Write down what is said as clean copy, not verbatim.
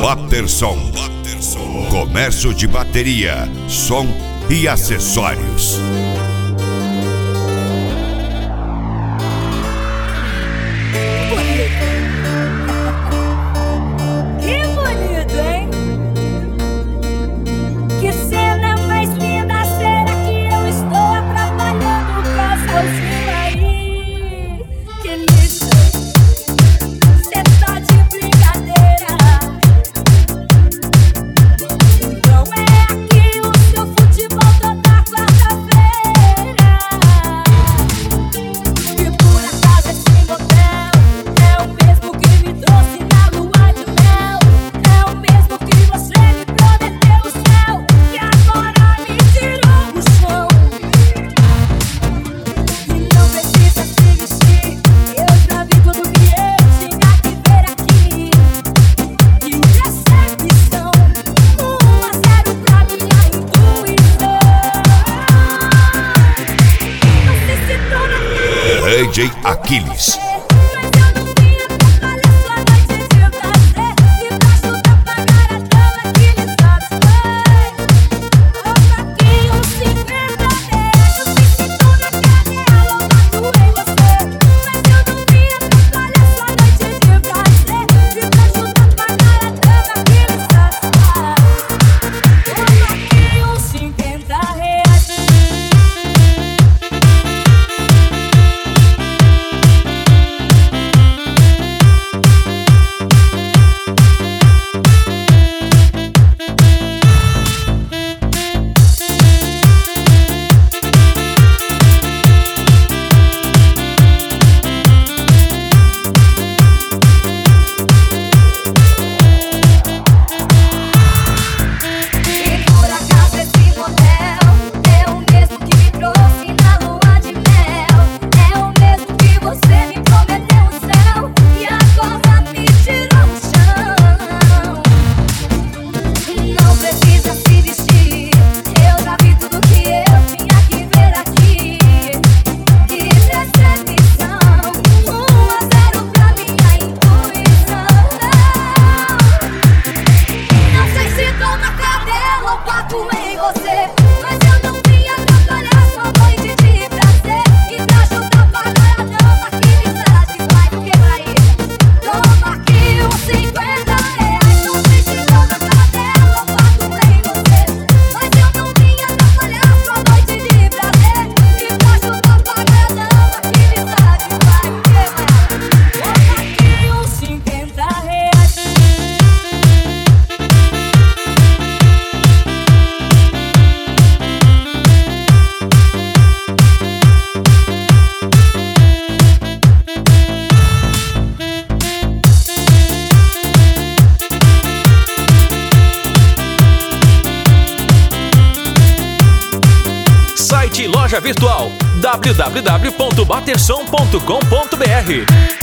Baterson. Comércio de bateria, som e acessórios. Que bonito, hein? Que cena mais linda, será que eu estou atrapalhando o casalzinho aí? Que nisso, cê tá de brincadeira. Não é aqui o seu futebol toda quarta-feira. E por acaso esse motel é o mesmo que me trouxe na lua de mel. É o mesmo que você me prometeu o céu e agora me tirou do chão. E não precisa se vestir, eu já vi tudo que eu tinha que ver aqui. E recepção, 1-0 pra minha intuição. Não sei se tô na DJ Aquiles. mas eu não vim atrapalhar sua noite de prazer e pra chutar pagar a dama que lhe satisfaz. Opa, aqui uns 50 reais, eu sei que tô na canela, eu bato em você. Mas eu não vim atrapalhar sua noite de prazer e pra chutar pagar a dama que lhe satisfaz. Opa, aqui uns 50 reais. E por acaso esse motel é o mesmo que me trouxe na lua de mel. É o mesmo que você me prometeu o céu e agora me tirou do chão. Não precisa se vestir, eu já vi tudo que eu tinha que ver aqui. Que decepção, 1-0 pra minha intuição. Não sei se tô na cadela ou bato em você, mas eu não vim atrapalhar sua noite de prazer e pra chutar pagar a dama que me satisfaz. Porque aí, toma aqui uns 50 reais. Não sei se tô na cadela ou bato em você, mas eu não vim atrapalhar sua noite de prazer e pra chutar pagar a dama que me satisfaz. Porque aí, toma aqui uns 50 reais. Site e loja virtual www.baterson.com.br.